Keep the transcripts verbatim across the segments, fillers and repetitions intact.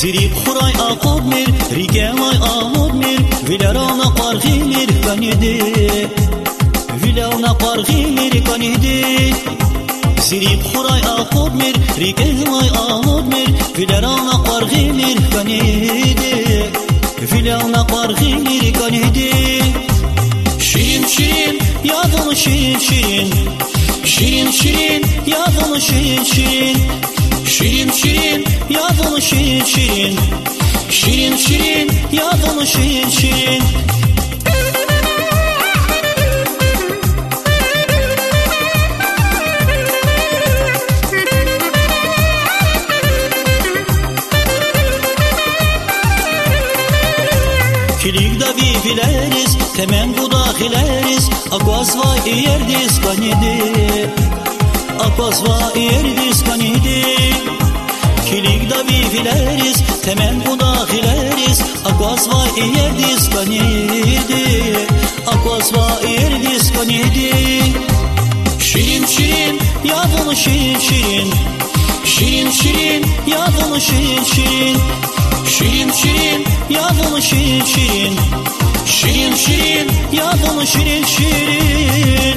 زیری خورای آقاب میر ریگمای آمود میر ویلرانا قارغی میر کنیدی ویلرانا قارغی میر کنیدی زیری خورای آقاب میر ریگمای آمود میر ویلرانا قارغی میر کنیدی ویلرانا قارغی میر کنیدی شیرین شیرین یادم شیرین شیرین شیرین شیرین یادم شیرین شیرین شیرین شیرین یادم شیرین شیرین شیرین شیرین یادم شیرین شیرین Kilik da bibileriz, temen bu dahileriz. Akvaz va yerdiz kanidi, akvaz va yerdiz kanidi. Kilik da bibileriz, temen bu dahileriz. Akvaz va yerdiz kanidi, akvaz va yerdiz kanidi. Şirin şirin, yavrum şirin şirin. Şirin şirin, yavrum şirin şirin. Şirin şirin, yavrum şirin şirin. Şirin şirin, yavrum şirin şirin.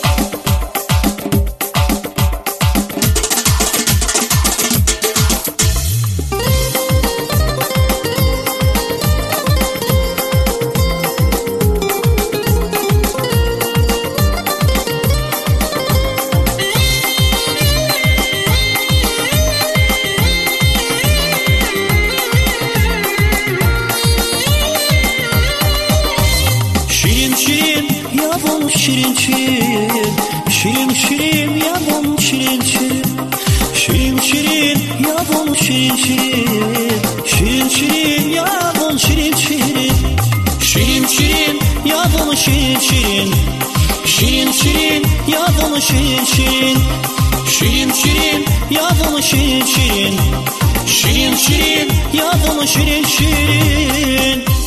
Şirin şirin, şirin şirin yavrum şirin şirin. Şirin şirin yavrum şirin şirin. Şirin şirin yavrum şirin şirin. Şirin şirin yavrum şirin şirin. Şirin şirin yavrum şirin şirin. Şirin şirin yavrum şirin şirin. Şirin şirin yavrum şirin şirin.